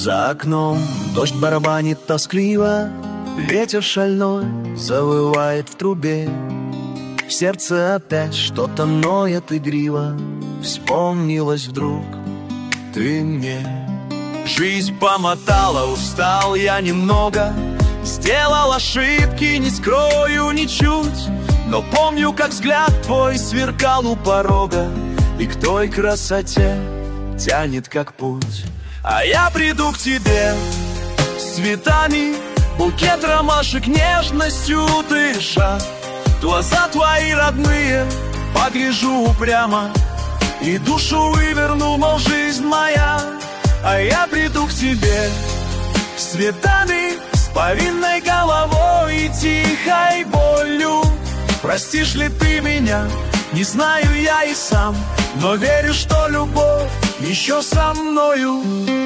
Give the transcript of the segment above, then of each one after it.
За окном дождь барабанит тоскливо, ветер шальной завывает в трубе. В сердце опять что-то ноет игриво. Вспомнилась вдруг ты мне. Жизнь помотала, устал я немного, сделал ошибки, не скрою ничуть. Но помню, как взгляд твой сверкал у порога, и к той красоте тянет как путь. А я приду к тебе с цветами, букет ромашек нежностью дыша. Глаза твои родные погляжу упрямо, и душу выверну, мол, жизнь моя. А я приду к тебе с цветами, с повинной головой и тихой болью. Простишь ли ты меня, не знаю я и сам, но верю, что любовь еще со мною.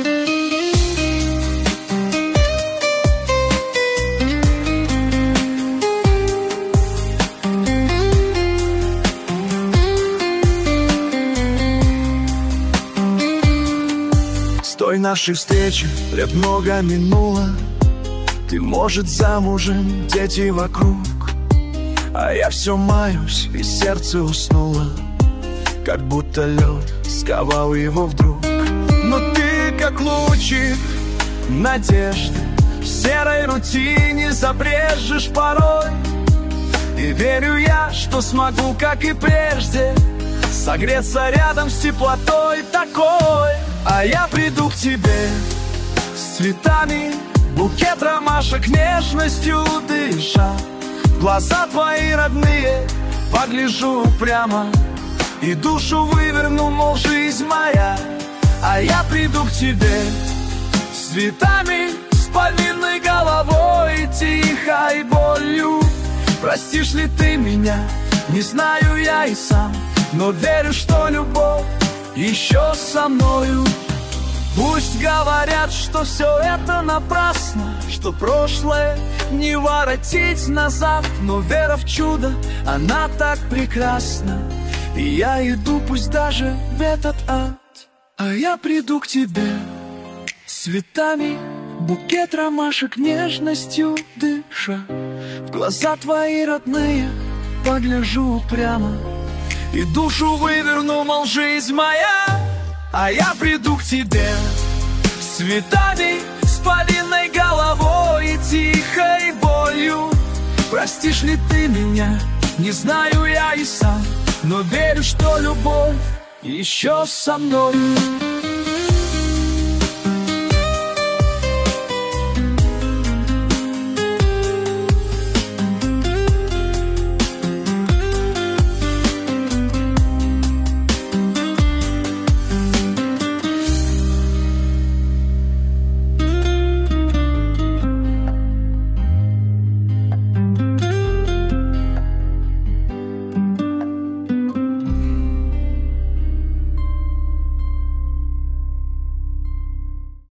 С той нашей встречи лет много минуло. Ты, может, замужем, дети вокруг, а я все маюсь, и сердце уснуло, как будто лед сковал его вдруг. Но ты, как лучик надежды, в серой рутине забрежешь порой. И верю я, что смогу, как и прежде, согреться рядом с теплотой такой. А я приду к тебе с цветами, букет ромашек нежностью дыша. В глаза твои родные погляжу прямо, и душу выверну, мол, жизнь моя. А я приду к тебе с цветами, с повинной головой и тихой болью. Простишь ли ты меня, не знаю я и сам, но верю, что любовь еще со мною. Пусть говорят, что все это напрасно, что прошлое не воротить назад, но вера в чудо, она так прекрасна. И я иду, пусть даже в этот ад. А я приду к тебе с цветами, букет ромашек нежностью дыша. В глаза твои родные погляжу прямо, и душу выверну, мол, жизнь моя. А я приду к тебе с цветами, с повинной головой и тихой болью. Простишь ли ты меня, не знаю я и сам, но верю, что любовь еще со мной.